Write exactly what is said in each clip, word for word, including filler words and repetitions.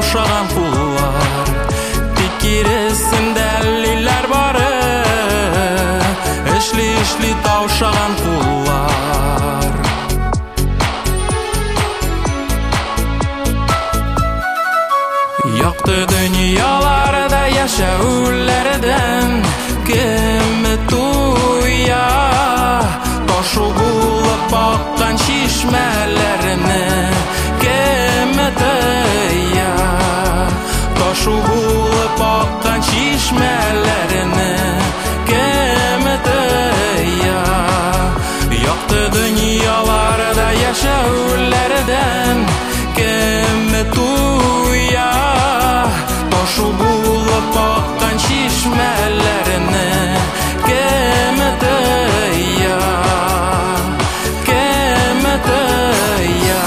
taşagan kullar Tekirisin dəlillər barı İşli-işli tavşagan kullar Yoqdu dünyalarda yaşaullardan Kimi tuya Toşu bulup bakkan şişmelerini Kimi tuya Toşu bulup bakkan şişmelerini Kimi tuya Yoqdu dünyalarda yaşaullardan Kimi tuya Toşu bulup bakkan şişmelerini Kimi tuya Kimi tuya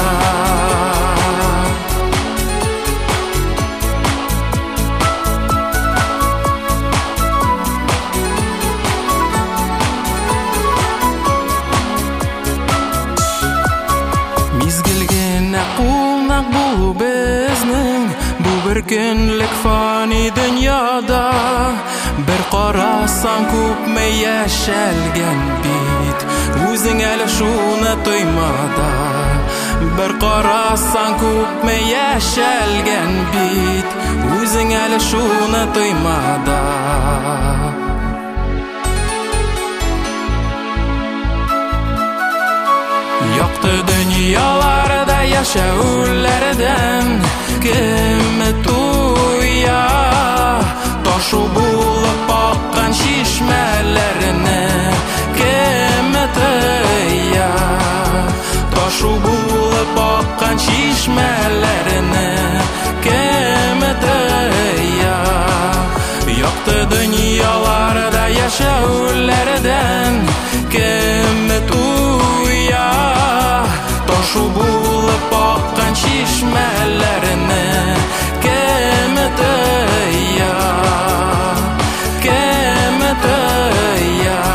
Mizgilgine kulnak bulu bizning Bu bir günlük fani dünyada Bir qarasan köpme yaşalgan bit O'zing ali shuni to'ymada Bir qarasan köpme yaşalgan bit O'zing ali shuni to'ymada Yoqdu dünyalarda yaşaullardan Kimi tuya Toşu bulup bakkan şişmelerini Kimi tuya Toşu bulup bakkan şişmelerini Kimi tuya Yoqdu dünyalarda yaşaullardan Kimi tuya Toşu bulup bakkan şişmelerini Kimi tuya Kimi tuya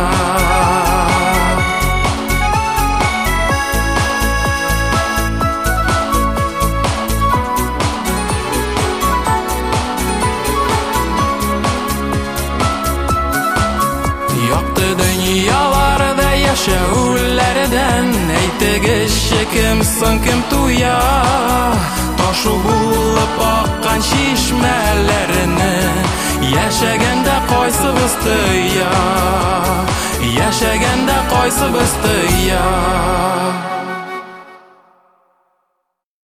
Yoqdu dünyalarda yaşaullardan Aytigishchi kimsin kim tuya Toşu bulup bakkan şişmelerini Yaşaganda qaysi biz tuya Yaşaganda qaysi biz tuya